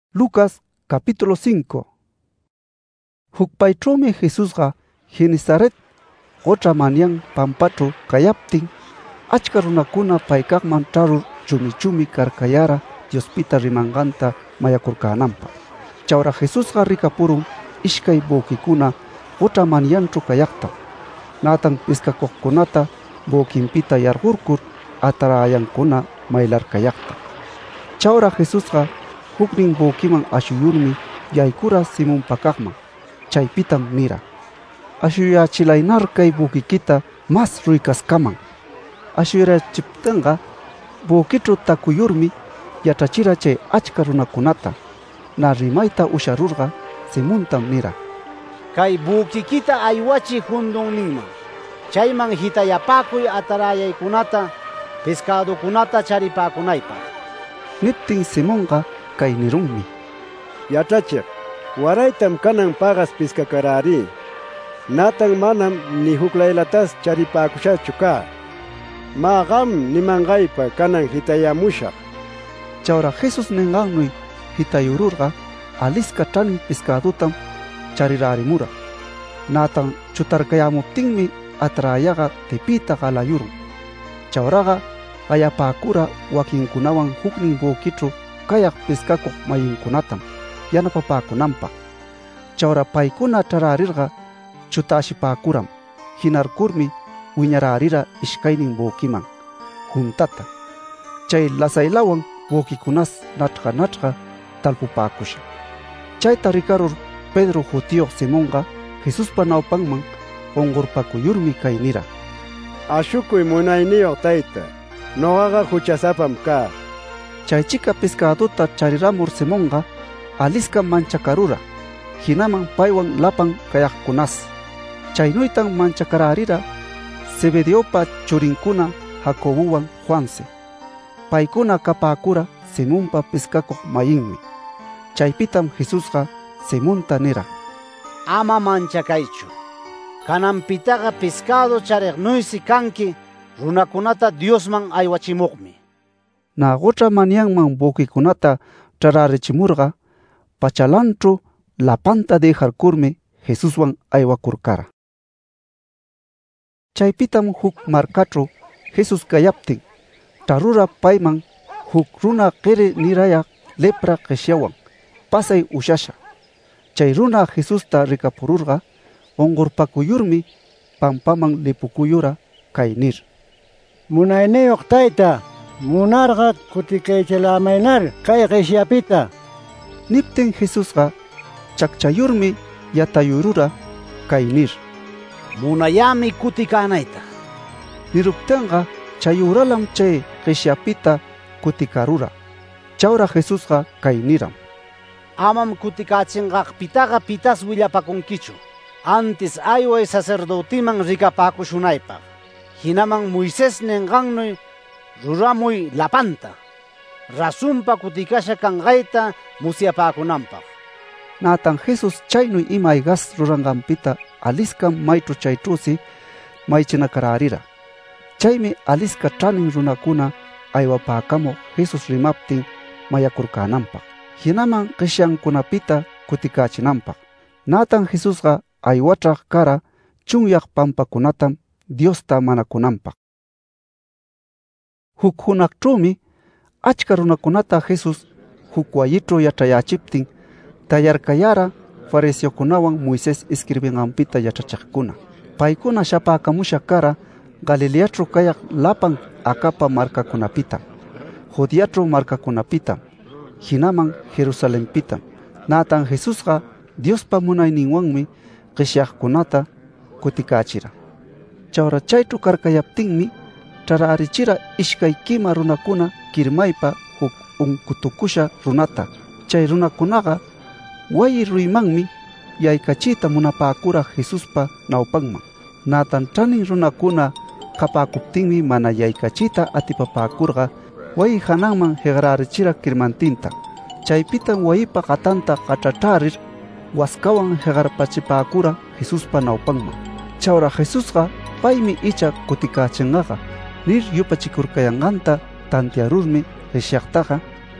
Lucas capítulo 5. Hukpayćhuumi Jesusqa Genesaret otra manyan pampaćhu kayaptin achka runakuna paykaqman ćharur chumi karkayara Diospita rimanqanta mayakurkänanpaq. Chawra Jesusqa rikapurun ishkay boqikuna otra manyanćhu kayaqta. Natan piskakuqkunata boqinpita yarqurkur atarayankuna maylarkayaqta. Chawra Jesusqa huknin boqiman ashuyurmi yaykura Simón pakaqman. Chaypitam nira: ashuyachillaynar kay boqikita mas ruykasqaman. Ashuyachiptinqa boqićhu takuyurmi yachachira chay achka runakunata. Na rimayta usharurqa Simontam nira: kay boqikita aywachiy jundunninman. Chayman hitayapakuy atarayaykunata pescadokunata charipakunaypaq. Niptin Simonqa kay nirunmi: Yachachiq, waraytam kanan pagas piskakarari. Natan manam ni huklaylatas charipakushachu ka. Ma qam nimanqaypa kanan hitayamushaq. Chawra Jesus ninqannuy hitayururqa alisca ch'anin pescadotam charirärimura. Natan chutarkayamuptinmi atrayaqa tipita qalayurun. Chawraqa qayapäkura wakinkunawan huknin boqićhu kayaq pescakuq mayinkunatam yanapapäkunanpaq. Chawra paykuna ch'ararirqa chutashipäkuram. Hinarkurmi wiñarärira ishkaynin boqiman juntata. Chay lasaylawan boqikunas nachqa talpupäkusha. Chayta rikarur Pedro jutiyuq Simonqa Jesuspa nawpanman qunqurpakuyurmi kay nira: Ashukuy munayniyuq tayta, noqaqa huchasapam ka. Chaychika pescadota chariramur Simonqa alisca manchakarura, hinaman paywan lapan kayaqkunas. Chaynuytan manchakarärira Zebedeopa churinkuna Jacobuwan Juanse. Paykuna kapäkura Simonpa pescakuq mayinmi. Chaypitam Jesusqa Simonta nira: ama manchakaychu. Kananpitaqa pescado chariqnuysi kanki runakunata Diosman aywachimuqmi. Na otra manyanman boqikunata ch'ararichimurqa pachalanćhu lapanta dejarkurmi Jesuswan aywakurkara. Chaypitam huk markaćhu Jesus kayaptin ch'arura payman huk runa qiri nirayaq lepra qishyawan pasay ushasha. Chay runa Jesusta rikapururqa qunqurpakuyurmi pampaman lipukuyura kay nir: munayniyuq tayta, munarqa kutikaychallamaynar kay qishyapita. Niptin Jesusqa chakchayurmi yatayurura kay nir: munayami kutikanayta. Niruptinqa chayuralam chay qishyapita kutikarura. Chawra Jesusqa kay niram: amam kutikachinqaqpitaqa pitas willapakunkichu. Antes ayway sacerdotiman rikapakushunaypaq. Hinaman Moisés ninqannuy ruramuy lapanta. Rasunpa kutikasha kanqayta musyapakunanpaq. Natan Jesus chaynuy imaygas ruranqanpita alisca mayćhu chayćhusi maychinakarärira. Chaymi alisca ch'anin runakuna aywapäkamuq Jesus rimaptin mayakurkänanpaq, hinaman qishyankunapita kutikachinanpaq. Natan Jesusqa aywatraq kara chunyaq pampakunatam Diosta manakunanpaq. Huk hunaqćhuumi achka runakunata Jesus huk wayićhu yach'ayachiptin tayarkayara fariseokunawan Moisés isquirbinqanpita yachachiqkuna. Paykuna shapäkamusha kara Galileaćhu kayaq lapan akapa markakunapitam, Judeaćhu markakunapitam, hinaman Jerusalempitam. Natan Jesusqa Diospa munayninwanmi qishyaqkunata kutikachira. Chawra chayćhu karkayaptinmi ch'ararichira ishkay kima runakuna kirmaypa huk unkutukusha runata. Chay runakunaqa wayi ruymanmi yaykachiyta munapäkura Jesuspa nawpanman. Natan ch'anin runakuna qapäkuptinmi mana yaykachiyta atipapäkurqa wayi hananman hiqrarichira kirmantinta. Chaypitam wayipa qatanta qach'ach'arir waskawan hiqarpachipäkura Jesuspa nawpanman. Chawra Jesusqa paymi icha kutikachinqaqa nir yupachikurkayanqanta tantiarurmi qishyaqtaqa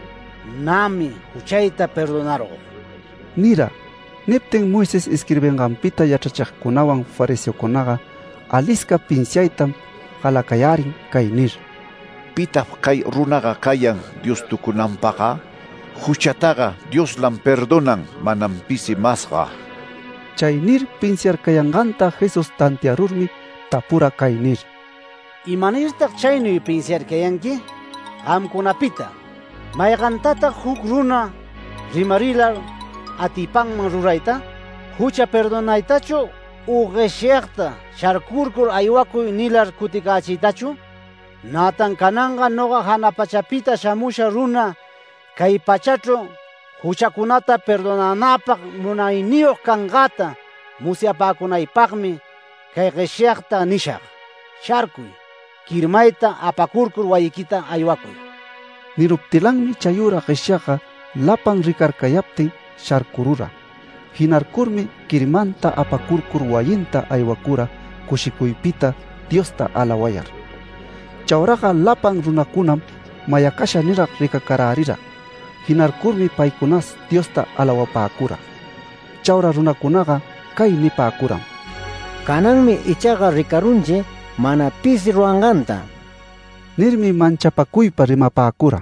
nami huchayta perdonarqu. Nira, niptin Moisés escribenganpita yachachiqkunawan fariseokunaqa alisca pinsyaytam qalakayarin kay nir: Pitaq kay runaqa kayan Dios tukunanpaqa? Huchataqa Dioslan perdonan manam pisi masqa. Chay nir pinsyarkayanganta Jesus tantiarurmi tapura kay nir: Imanirtaq chaynuy pinsyarkayanki? Qamkunapita mayqantataq huk runa rimarilar atipanman rurayta? Hucha perdonaytachu u qishyaqta sharkurkur aywakuy nilar kutikachiytachu? Natan kananga noqa hana pachapita shamusha runa kay pachachru huchakunata perdonanapaq munayniyuq kanqata musyapakunaypaqmi kay qishyaqta nishaq: sharkuy, kirmayta apakurkur wayikita aywakuy. Niruptilanmi chayura qishyaqa lapan rikarkayaptin sharkurura. Hinarkurmi kirmanta apakurkur wayinta aywakura kushikuypita Diosta alawayar. Chawraqa lapan runakunam mayakasha niraq rikakararira. Hinarkurmi paykunas Diosta alawapaakura. Chawra runakunaqa kay nipaakuram: Kananmi ichaqa rikarunchi mana pisi ruanganta. Nirmi manchapakuypa rimapaakura.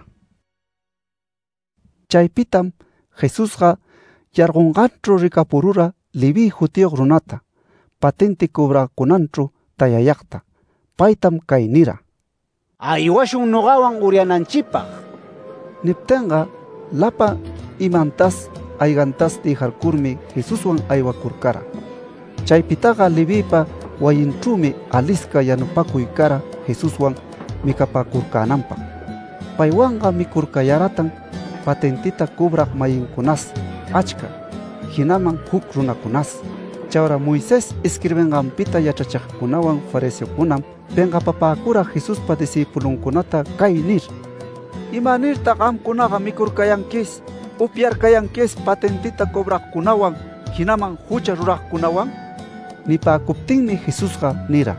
Chaypitam Jesusqa yarqunqanchru rikapurura Leví jutiyuq runata, patente cobrakunanchru tayayaqta. Paytam kay nira: Aywashun nuqawan uryananchipaq. Niptinqa lapa imantas aygantas dijarkurmi Jesuswan aywakurkara. Chaypitaqa Levípa wayinchumi alisca yanupakuykara Jesuswan mikapakurkananpaq. Paywanqa mikurkayaratan patentita kubraq mayinkunas achka, hinaman huk runakunas. Chawra Moisés escribenganpita yachachiqkunawan fariseokunam penqapapaakura Jesuspa disipulunkunata kay nir: Imanirtaq qamkunaqa mikurkayankis, upyarkayankis patentita cobraqkunawan hinaman hucha ruraqkunawan? Nipaakuptinmi Jesusqa nira: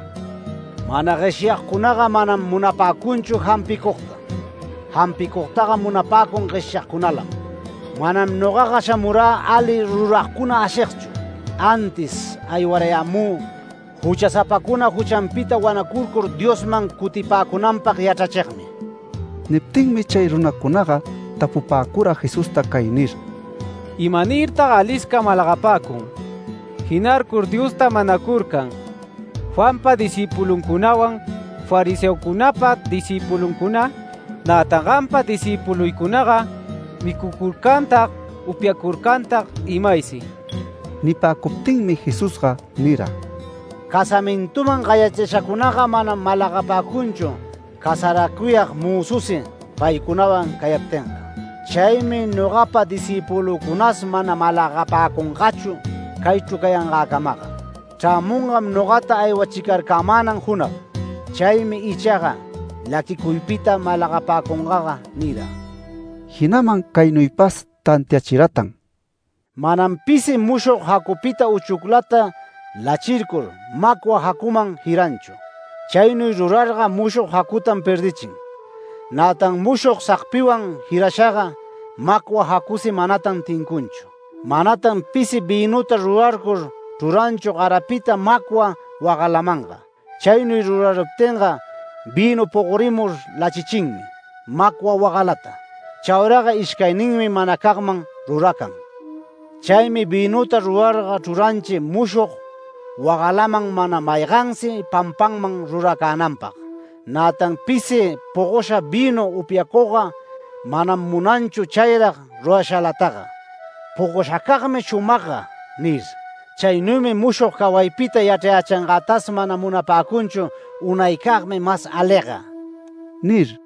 Mana qishyaqkunaqa manam munapakunchu hampikuqta. Hampikuqtaqa munapakun qishyaqkunalam. Manam nuqaqa shamurá ali ruraqkuna ashiqchu. Antes aywarayamú huchasapakuna huchanpita wanakurkur Diosman kutipakunanpaq yachachiqmi. Niptinmi chay runakunaqa tapupaakura Jesusta kay nir: Imanirtaq alisca malaqapakun, hinarkur Diosta manakurkan, Juanpa disipulunkunawan fariseokunapa disipulunkuna, natan qampa disipuluykunaqa mikukurkantaq upyakurkantaq imaysi. Nipaakuptinmi Jesusqa nira: Casamintuman qayachishakunaqa manam malaqapakunchu kasarakuyaq mususi paykunawan kayaptinqa. Chaymi nuqapa disipulukunas mana malaqapakunqachu kaychu kayanqakamaqa. Chamunqam nuqata aywachikarkamanan hunaq. Chaymi ichaqa lakikuypita malaqapakunqaqa nira. Hinaman kaynuypas tantiachiratan: Manam pisi mushuq hakupita uchuklata lachirkur makwa hakuman hiranchu. Chaynuy rurarqa mushuq hakutan perdichin. Natan mushuq saqpiwan hirashaqa makwa hakusi manatan tinkunchu. Manatan pisi binuta rurarkur ruranchu qarapita makwa waqalamanqa. Chaynuy ruraruptinqa binu puqurimur lachichinmi makwa waqalata. Chawraqa ishkayninmi mana kaqman rurakan. Chaymi binuta rurarqa ruranchi mushuq waqalaman mana mayqansi pampanman rurakananpaq. Natan pisi puqusha binu upyakuqa manam munanchu chayraq rurashalataqa. Puqushakaqmi shumaqqa nir. Chaynuymi mushuq kawaypita yachayachanqatas mana munapakunchu unaykaqmi mas aleqa nir.